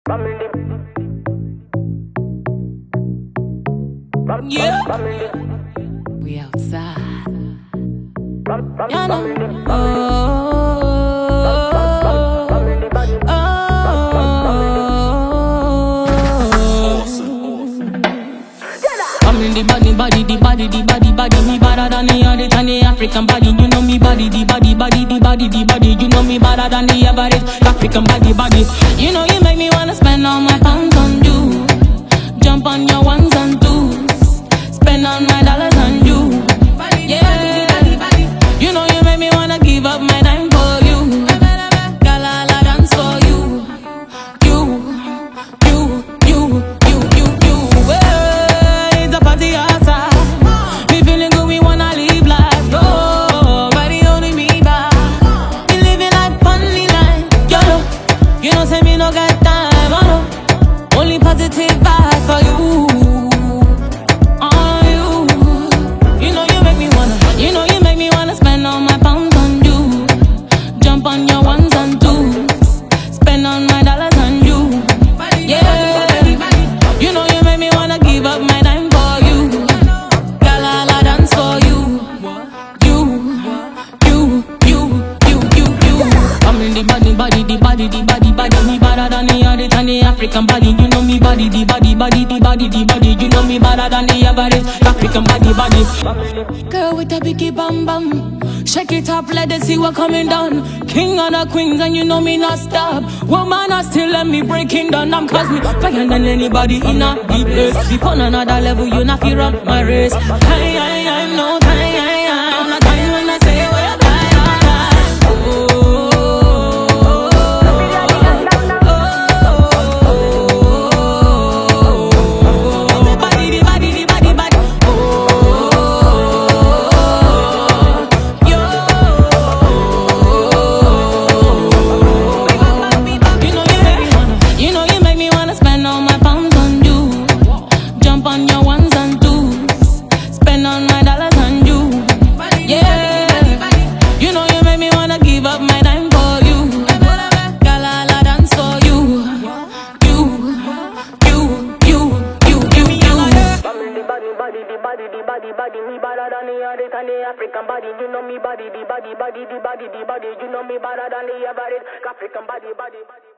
Yeah, we outside. You know. I'm in the body, me better than the other than the African body. You know me body, the body. You know me better than the average African body. You know you make me wanna spend all my pounds on you, jump on your ones and twos, spend all my dollars on you. Yeah, you know you make me wanna give up my time for you. Girl, I'll dance for you. Well, it's a party outside. We feeling good, we wanna live life. Oh, body only me back. We living like funny line. Yo, you know say me no got time. Oh no, only positive vibes for you. On you. You know you make me wanna spend all my pounds on you, jump on your ones and twos, spend all my dollars on you. Yeah, you know you make me wanna give up my time for you. Girl, I'll dance for you. I'm in the body, me better than the other than the African body. You know me body, the body. You know me better than the average African body. Girl with a biggie bam bam, shake it up, let them see what coming down. King and the queens, and you know me not stop. Woman, I still let me breaking down. I'm cause me fire than anybody in a deep place. Deep on another level, you not feel run my race. I'm no time. I'm not time when I say what you're time. On your ones and twos, spend all my dollars on you. Yeah, you know you make me wanna give up my time for you. Girl, I'll dance for you. Body, me better than the other than the African body. You know me body, the body. You know me better than the average African body.